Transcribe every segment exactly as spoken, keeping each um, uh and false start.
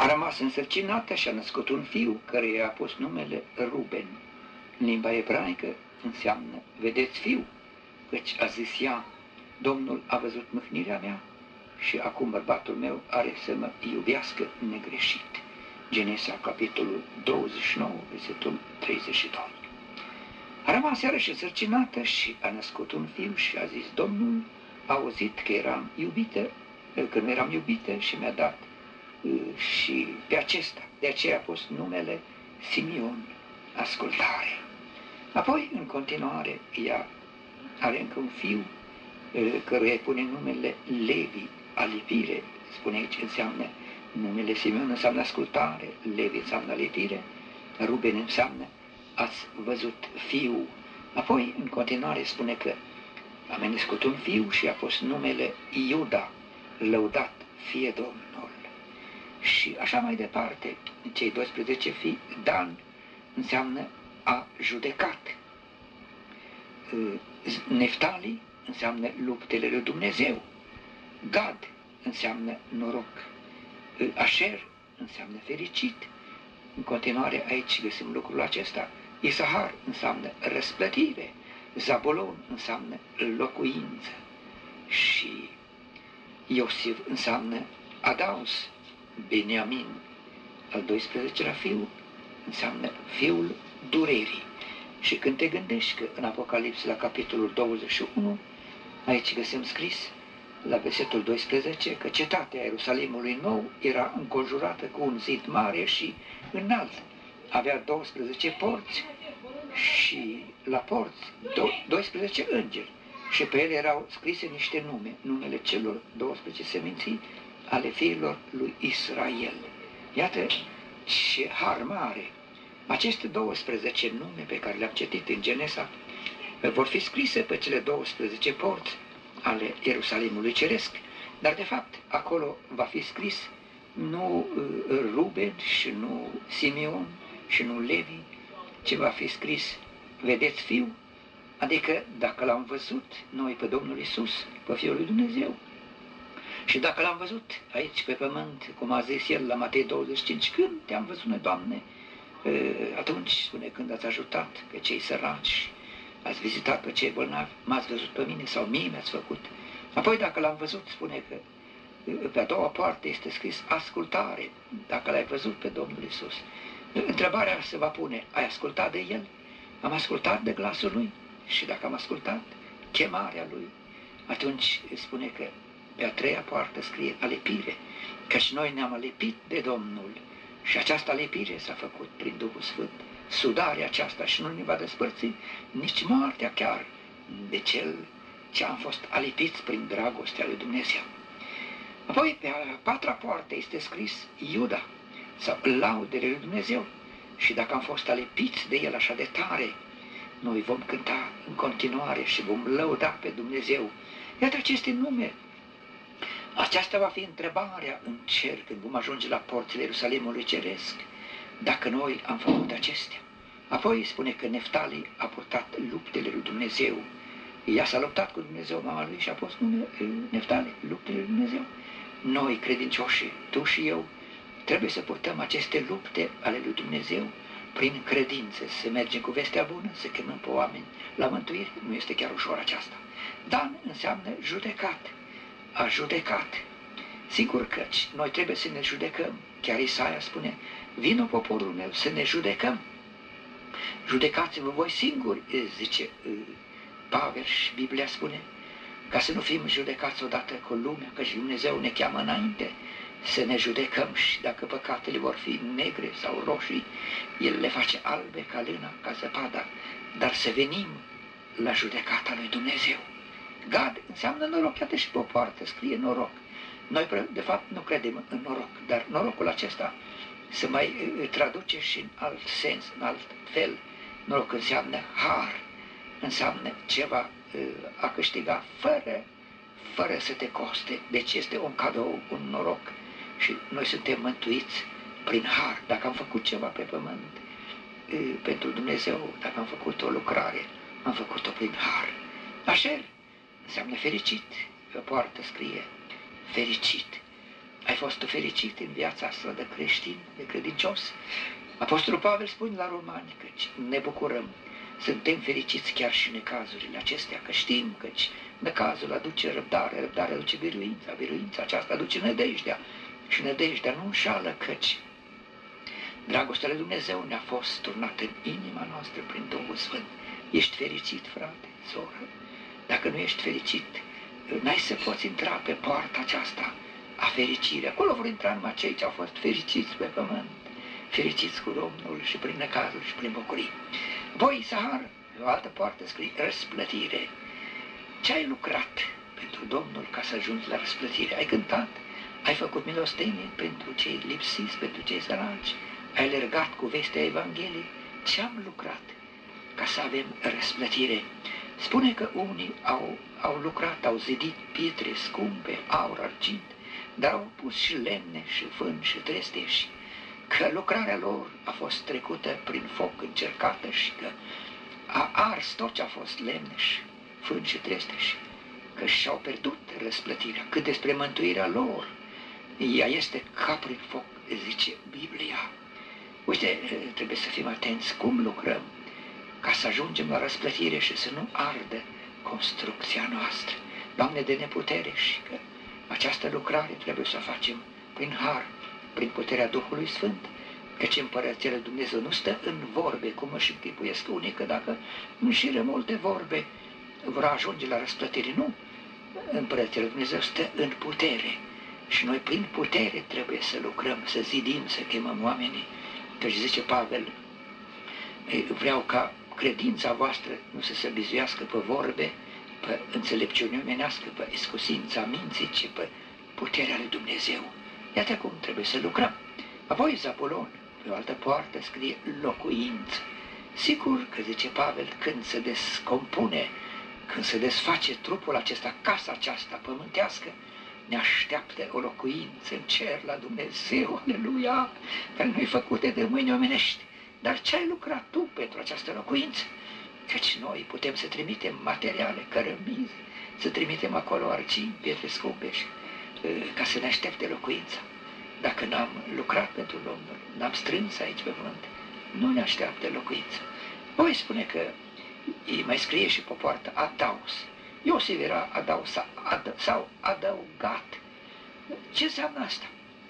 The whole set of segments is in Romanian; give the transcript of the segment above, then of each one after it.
A rămas însărcinată și a născut un fiu, căruia i-a pus numele Ruben. În limba ebraică înseamnă, vedeți fiu, căci a zis ea, Domnul a văzut mâhnirea mea și acum bărbatul meu are să mă iubească negreșit. Genesa, capitolul douăzeci și nouă, versetul treizeci și doi. A rămas iarăși însărcinată și a născut un fiu și a zis, Domnul a auzit că eram iubită, că nu eram iubită și mi-a dat și pe acesta, de aceea a pus numele Simeon, ascultare. Apoi, în continuare, ea are încă un fiu, căruia îi pune numele Levi, alipire, spune aici, înseamnă, numele Simeon înseamnă ascultare, Levi înseamnă alipire, Ruben înseamnă, ați văzut fiu. Apoi, în continuare, spune că a născut un fiu și a pus numele Iuda, lăudat fie Domnul. Și așa mai departe, cei doisprezece fii, Dan înseamnă a judecat. Neftali înseamnă luptele lui Dumnezeu. Gad înseamnă noroc. Asher înseamnă fericit. În continuare aici găsim lucrul acesta. Isahar înseamnă răsplătire. Zabulon înseamnă locuință. Și Iosif înseamnă adaus. Beniamin, al doisprezecelea fiu, înseamnă fiul durerii. Și când te gândești că în Apocalipsă, la capitolul douăzeci și unu, aici găsim scris, la versetul doisprezece, că cetatea Ierusalimului nou era înconjurată cu un zid mare și înalt. Avea douăsprezece porți și la porți doisprezece îngeri. Și pe ele erau scrise niște nume, numele celor douăsprezece seminții ale fiilor lui Israel. Iată ce har mare! Aceste douăsprezece nume pe care le-am citit în Genesa vor fi scrise pe cele douăsprezece porți ale Ierusalimului Ceresc, dar de fapt acolo va fi scris nu Ruben și nu Simeon și nu Levi, ci va fi scris, vedeți fiu, adică dacă l-am văzut noi pe Domnul Iisus, pe Fiul lui Dumnezeu, și dacă l-am văzut aici pe pământ, cum a zis el la Matei douăzeci și cinci, când te-am văzut noi, Doamne, atunci, spune, când ați ajutat pe cei săraci, ați vizitat pe cei bolnavi, m-ați văzut pe mine sau mie mi-ați făcut. Apoi dacă l-am văzut, spune că pe a doua parte este scris ascultare, dacă l-ai văzut pe Domnul Iisus. Întrebarea se va pune, ai ascultat de El? Am ascultat de glasul Lui? Și dacă am ascultat chemarea Lui, atunci spune că pe a treia poartă scrie alepire, căci noi ne-am alepit de Domnul și această alepire s-a făcut prin Duhul Sfânt. Sudarea aceasta și nu ne va despărți nici moartea chiar de cel ce am fost alipiți prin dragostea lui Dumnezeu. Apoi pe a patra poartă este scris Iuda sau laudele lui Dumnezeu și dacă am fost alipiți de el așa de tare, noi vom cânta în continuare și vom lăuda pe Dumnezeu. Iată aceste nume. Aceasta va fi întrebarea în cer când vom ajunge la porțile Ierusalimului Ceresc, dacă noi am făcut acestea. Apoi spune că Neftali a purtat luptele lui Dumnezeu. Ea s-a luptat cu Dumnezeu, mama lui, și a pus numele Neftali, luptele lui Dumnezeu. Noi, credincioși, tu și eu, trebuie să purtăm aceste lupte ale lui Dumnezeu prin credință, să mergem cu vestea bună, să chemăm pe oameni la mântuire. Nu este chiar ușor aceasta. Dan înseamnă judecat, a judecat. Sigur că noi trebuie să ne judecăm. Chiar Isaia spune, vino poporul meu să ne judecăm. Judecați-vă voi singuri, zice Pavel, și Biblia spune, ca să nu fim judecați odată cu lumea, că și Dumnezeu ne cheamă înainte să ne judecăm și dacă păcatele vor fi negre sau roșii, El le face albe ca lână, ca zăpada, dar să venim la judecata lui Dumnezeu. Gad înseamnă noroc, iată și pe o poartă scrie noroc. Noi, de fapt, nu credem în noroc, dar norocul acesta se mai traduce și în alt sens, în alt fel. Noroc înseamnă har, înseamnă ceva a câștiga fără, fără să te coste. Deci este un cadou, un noroc. Și noi suntem mântuiți prin har. Dacă am făcut ceva pe pământ pentru Dumnezeu, dacă am făcut o lucrare, am făcut-o prin har. Asher înseamnă fericit, pe poartă scrie fericit. ai fost tu fericit în viața asta de creștin, de credincios? Apostolul Pavel spune la Romani căci ne bucurăm, suntem fericiți chiar și în necazurile acestea, că știm căci necazul aduce răbdare, răbdarea aduce biruința, biruința aceasta aduce nădejdea și nădejdea nu înșală, căci dragostea lui Dumnezeu ne-a fost turnată în inima noastră prin Duhul Sfânt. Ești fericit, frate, soră? Dacă nu ești fericit, n-ai să poți intra pe poarta aceasta a fericirii. Acolo vor intra numai cei ce au fost fericiți pe pământ, fericiți cu Domnul și prin necazuri și prin bucurii. Apoi, Isahar, pe o altă poartă scrie răsplătire. Ce ai lucrat pentru Domnul ca să ajungi la răsplătire? Ai cântat, ai făcut milostenie pentru cei lipsiți, pentru cei săraci, ai alergat cu vestea Evangheliei. Ce am lucrat ca să avem răsplătire? Spune că unii au, au lucrat, au zidit pietre scumpe, aur, argint, dar au pus și lemne și fân și tresteși, că lucrarea lor a fost trecută prin foc încercată și că a ars tot ce a fost lemne și fân și tresteși, că și-au pierdut răsplătirea. Cât despre mântuirea lor, ea este ca prin foc, zice Biblia. Uite, trebuie să fim atenți cum lucrăm ca să ajungem la răsplătire și să nu ardă construcția noastră. Doamne, de neputere, și că această lucrare trebuie să o facem prin har, prin puterea Duhului Sfânt, căci Împărăția lui Dumnezeu nu stă în vorbe, cum își închipuiesc unii, că dacă înșiră multe vorbe vor ajunge la răsplătire. Nu, Împărăția lui Dumnezeu stă în putere și noi prin putere trebuie să lucrăm, să zidim, să chemăm oamenii. Căci zice Pavel, vreau ca credința voastră nu să se bizuiască pe vorbe, pe înțelepciune omenească, pe iscusința minții, ci pe puterea lui Dumnezeu. Iată cum trebuie să lucrăm. Apoi Zabulon, pe o altă poartă, scrie locuință. Sigur că, zice Pavel, când se descompune, când se desface trupul acesta, casa aceasta pământească, ne așteaptă o locuință în cer la Dumnezeu, aleluia, care nu-i făcute de mâini omenești. Dar ce ai lucrat tu pentru această locuință? Căci noi putem să trimitem materiale, cărămizi, să trimitem acolo argint, pietre scumpe și, ca să ne aștepte locuința. Dacă n-am lucrat pentru Domnul, n-am strâns aici pe pământ, nu ne așteaptă locuința. Voi spune că îi mai scrie și pe poartă adaus. Iosif era adaus ad, sau adăugat. Ce înseamnă asta?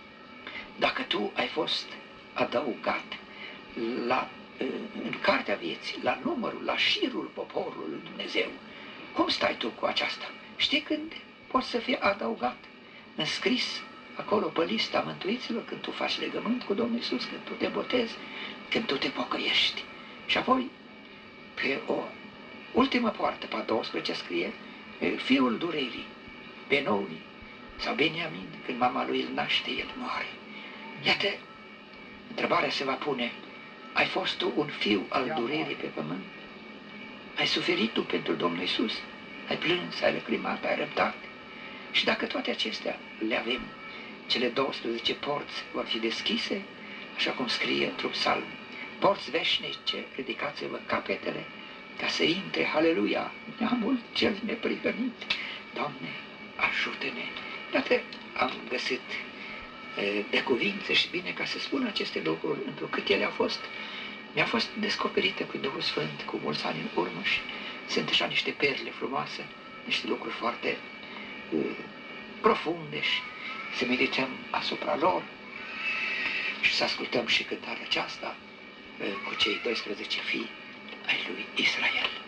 Dacă tu ai fost adăugat la, în cartea vieții, la numărul, la șirul poporului lui Dumnezeu, cum stai tu cu aceasta? Știi când poți să fii adăugat? Înscris acolo pe lista mântuiților, când tu faci legământ cu Domnul Iisus, când tu te botezi, când tu te pocăiești. Și apoi, pe o ultimă poartă, pe a douăsprezecea, scrie fiul durerii, Benoni sau Beniamin, când mama lui îl naște, el moare. Iată, întrebarea se va pune, ai fost tu un fiu al durerii pe pământ? Ai suferit tu pentru Domnul Iisus? Ai plâns, ai lăcrimat, ai răbdat? Și dacă toate acestea le avem, cele douăsprezece porți vor fi deschise, așa cum scrie într-un psalm, porți veșnice, ridicați-vă capetele, ca să intre, haleluia, neamul cel neprihănit. Doamne, ajută-ne! Iată, am găsit e, de cuvinte și bine ca să spun aceste lucruri, întrucât ele au fost, mi-au fost descoperite cu Duhul Sfânt cu mulți ani în urmă și sunt așa niște perle frumoase, niște lucruri foarte e, profunde și să medităm asupra lor și să ascultăm și cântarea aceasta e, cu cei doisprezece fii ai lui Israel.